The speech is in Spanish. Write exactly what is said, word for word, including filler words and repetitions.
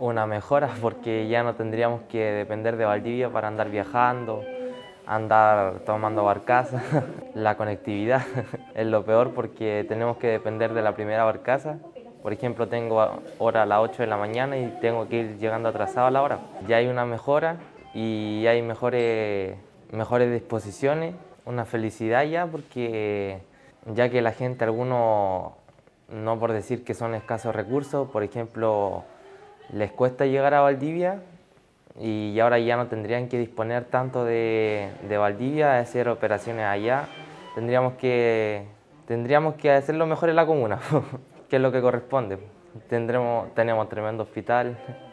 Una mejora porque ya no tendríamos que depender de Valdivia para andar viajando, andar tomando barcaza. La conectividad es lo peor porque tenemos que depender de la primera barcaza. Por ejemplo, tengo hora a las ocho de la mañana y tengo que ir llegando atrasado a la hora. Ya hay una mejora y hay mejores, mejores disposiciones, una felicidad ya porque ya que la gente, algunos, no por decir que son escasos recursos, por ejemplo, les cuesta llegar a Valdivia y ahora ya no tendrían que disponer tanto de, de Valdivia, de hacer operaciones allá. Tendríamos que, tendríamos que hacerlo mejor en la comuna, que es lo que corresponde. Tendremos, tenemos tremendo hospital,